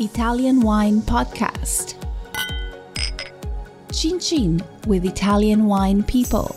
Italian Wine Podcast. Chin Chin with Italian wine people.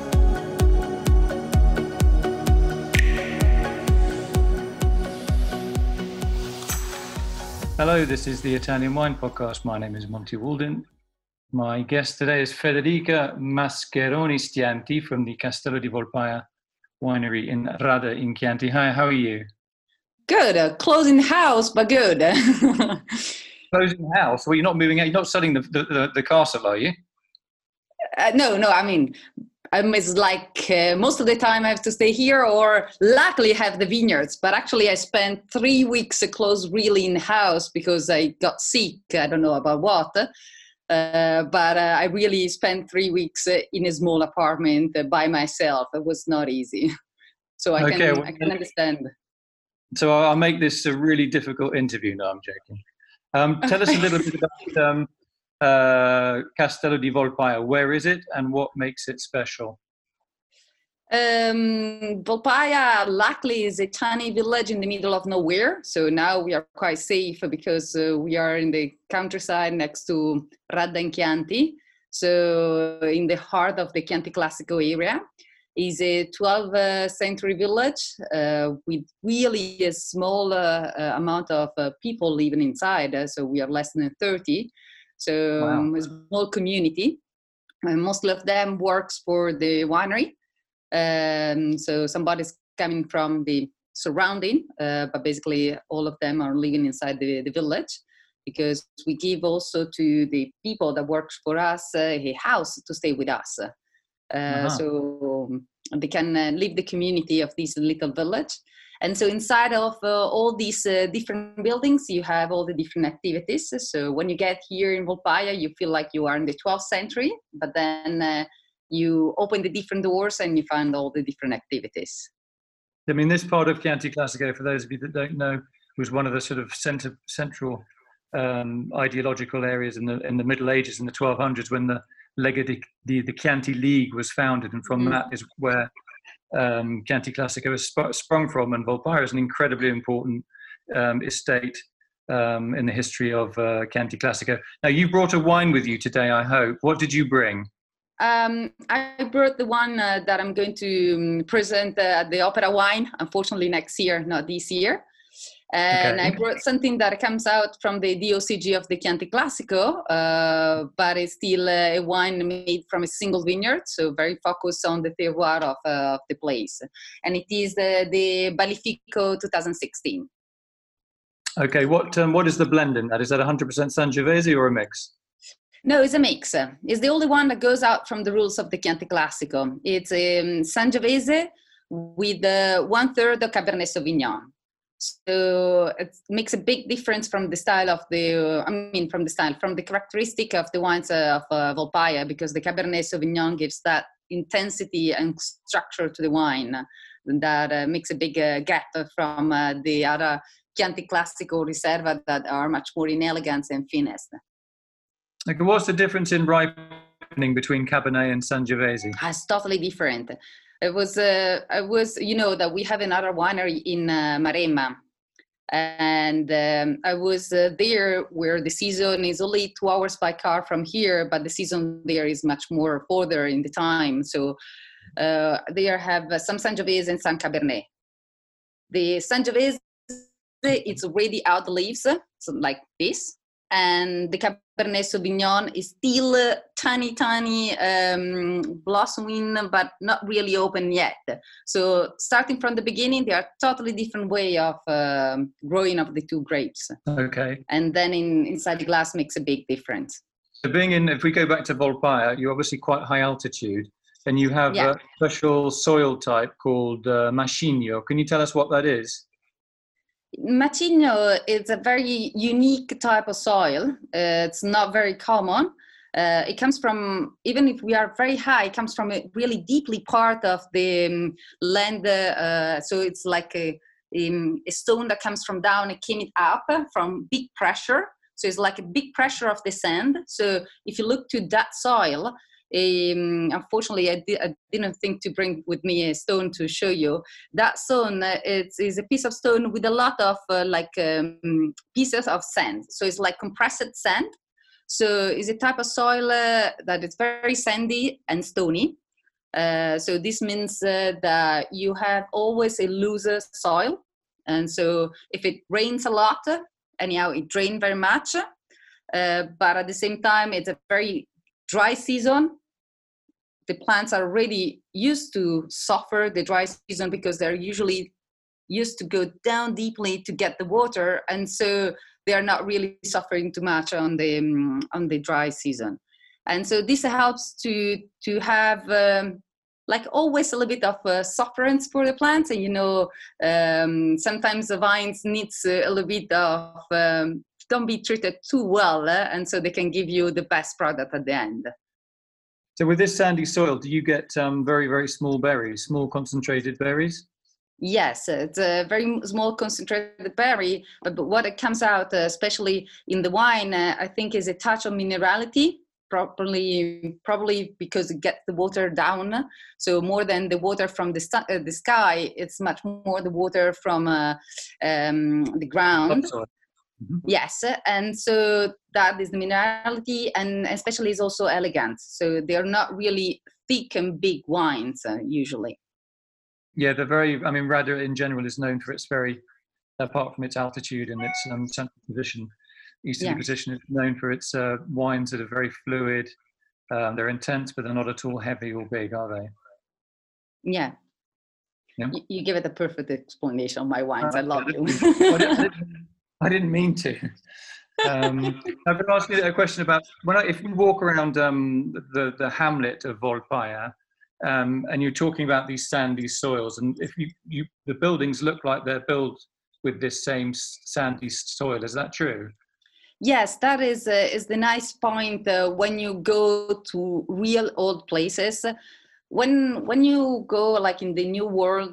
Hello, this is the Italian Wine Podcast. My name is Monty Walden. My guest today is Federica Mascheroni Stianti from the Castello di Volpaia winery in Radda in Chianti. Hi, how are you? Good. Closing the house, but good. Closing the house? Well, you're not moving out. You're not selling the castle, are you? No. I mean, it's like most of the time I have to stay here, or luckily have the vineyards. But actually, I spent 3 weeks closed really in the house because I got sick. I don't know about what. But I really spent 3 weeks in a small apartment by myself. It was not easy. So I can understand. So I'll make this a really difficult interview. No, I'm joking. Tell us a little bit about Castello di Volpaia. Where is it and what makes it special? Volpaia, luckily, is a tiny village in the middle of nowhere. So now we are quite safe because we are in the countryside next to Radda in Chianti. So in the heart of the Chianti Classico area. Is a 12th century village with really a small amount of people living inside. So we are less than 30. So wow. A small community. Most of them works for the winery. So somebody's coming from the surrounding, but basically all of them are living inside the village, because we give also to the people that works for us a house to stay with us. So they can live the community of this little village. And so inside of all these different buildings, you have all the different activities. So when you get here in Volpaia, you feel like you are in the 12th century, but then you open the different doors and you find all the different activities. I mean, this part of Chianti Classico, for those of you that don't know, was one of the sort of central ideological areas in the Middle Ages, in the 1200s, when the the Chianti League was founded, and from that is where Chianti Classico has sprung from, and Volpaia is an incredibly important estate in the history of Chianti Classico. Now, you brought a wine with you today, I hope. What did you bring? I brought the one that I'm going to present at the Opera Wine, unfortunately next year, not this year. And okay. I brought something that comes out from the DOCG of the Chianti Classico, but it's still a wine made from a single vineyard, so very focused on the terroir of the place. And it is the Balifico 2016. Okay, what is the blend in that? Is that 100% Sangiovese or a mix? No, it's a mix. It's the only one that goes out from the rules of the Chianti Classico. It's a Sangiovese with 1/3 of Cabernet Sauvignon. So it makes a big difference from the style of from the characteristic of the wines of Volpaia, because the Cabernet Sauvignon gives that intensity and structure to the wine that makes a big gap from the other Chianti Classico Riserva that are much more in elegance and finesse. Okay, what's the difference in ripening between Cabernet and Sangiovese? It's totally different. It was, that we have another winery in Maremma. And I was there where the season is only 2 hours by car from here, but the season there is much more further in the time. So there have some Sangiovese and some Cabernet. The Sangiovese, it's already out the leaves, so like this. And the Cabernet Sauvignon is still tiny blossoming, but not really open yet. So starting from the beginning, they are totally different way of growing of the two grapes. Okay. And then inside the glass makes a big difference. So if we go back to Volpaia, you're obviously quite high altitude, and you have a special soil type called Macigno. Can you tell us what that is? Macigno is a very unique type of soil. It's not very common. It comes from, even if we are very high, it comes from a really deeply part of the land. So it's like a stone that comes from down and came up from big pressure. So it's like a big pressure of the sand. So if you look to that soil, unfortunately, I didn't think to bring with me a stone to show you. That stone is a piece of stone with a lot of pieces of sand. So it's like compressed sand. So it's a type of soil that is very sandy and stony. So this means that you have always a looser soil. And so if it rains a lot, anyhow, it drains very much. But at the same time, it's a very dry season. The plants are already used to suffer the dry season because they're usually used to go down deeply to get the water. And so they are not really suffering too much on the dry season. And so this helps to have like always a little bit of sufferance for the plants. And sometimes the vines needs a little bit of don't be treated too well, and so they can give you the best product at the end. So with this sandy soil, do you get very, very small berries, small concentrated berries? Yes, it's a very small concentrated berry, but what it comes out, especially in the wine, I think is a touch of minerality, probably because it gets the water down. So more than the water from the sky, it's much more the water from the ground. Mm-hmm. Yes, and so that is the minerality, and especially is also elegant. So they're not really thick and big wines usually. Yeah, they're very. I mean, Radda in general is known for its very, apart from its altitude and its central position, easterly position, it's known for its wines that are very fluid. They're intense, but they're not at all heavy or big, are they? Yeah. You give it a perfect explanation of my wines. I love you. I didn't mean to. I'm going to ask you a question about if we walk around the hamlet of Volpaia, and you're talking about these sandy soils, and if the buildings look like they're built with this same sandy soil, is that true? Yes, that is the nice point when you go to real old places. When you go like in the New World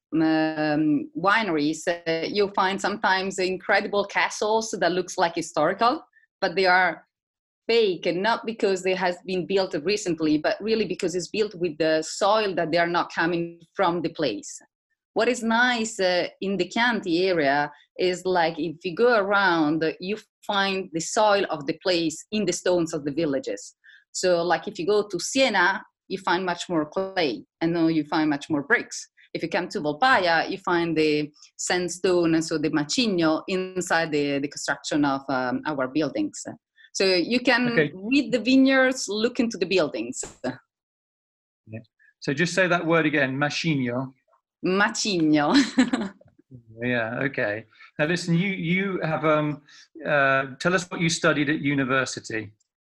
wineries, you'll find sometimes incredible castles that looks like historical, but they are fake, and not because they has been built recently, but really because it's built with the soil that they are not coming from the place. What is nice in the Chianti area is like if you go around, you find the soil of the place in the stones of the villages. So like if you go to Siena, you find much more clay, and then you find much more bricks. If you come to Volpaia, you find the sandstone, and so the macigno inside the construction of our buildings. So you can read the vineyards, look into the buildings. Yeah. So just say that word again, macigno. Macigno. Yeah, okay. Now listen, you have, tell us what you studied at university.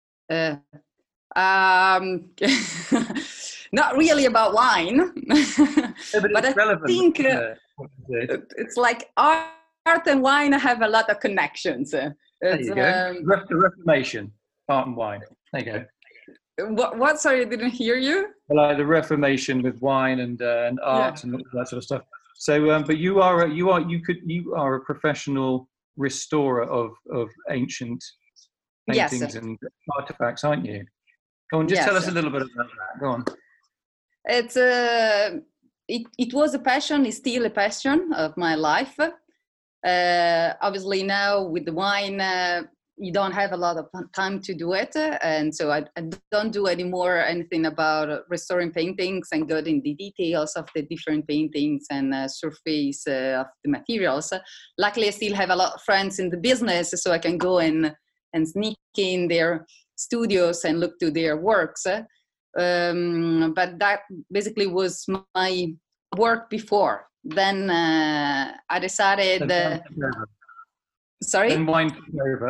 Not really about wine, but I think it's like art and wine have a lot of connections. There you go. The Reformation, art and wine. There you go. What? Sorry, I didn't hear you. Well, the Reformation with wine and art and all that sort of stuff. So, but you are a professional restorer of ancient paintings and artifacts, aren't you? Go on, just tell us a little bit about that. Go on. It's it was a passion. It's still a passion of my life. Obviously now with the wine, you don't have a lot of time to do it, and so I don't do anymore anything about restoring paintings and go in the details of the different paintings and surface of the materials. Luckily, I still have a lot of friends in the business, so I can go and sneak in their studios and look to their works. But that basically was my work before. Then I decided. Sorry? Then wine took over.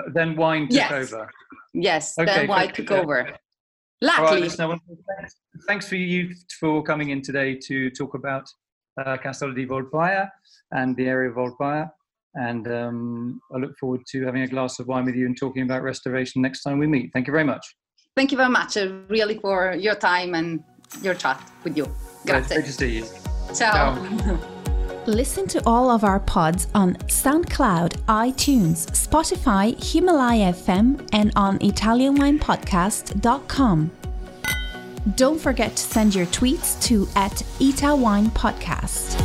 Yes, okay, then wine took over. Luckily. Right, thanks for you for coming in today to talk about Castello di Volpaia and the area of Volpaia. And I look forward to having a glass of wine with you and talking about restoration next time we meet. Thank you very much. Thank you very much, really, for your time and your chat with you. Grazie. Great to see you. Ciao. Listen to all of our pods on SoundCloud, iTunes, Spotify, Himalaya FM, and on ItalianWinePodcast.com. Don't forget to send your tweets to @ItaWinePodcast.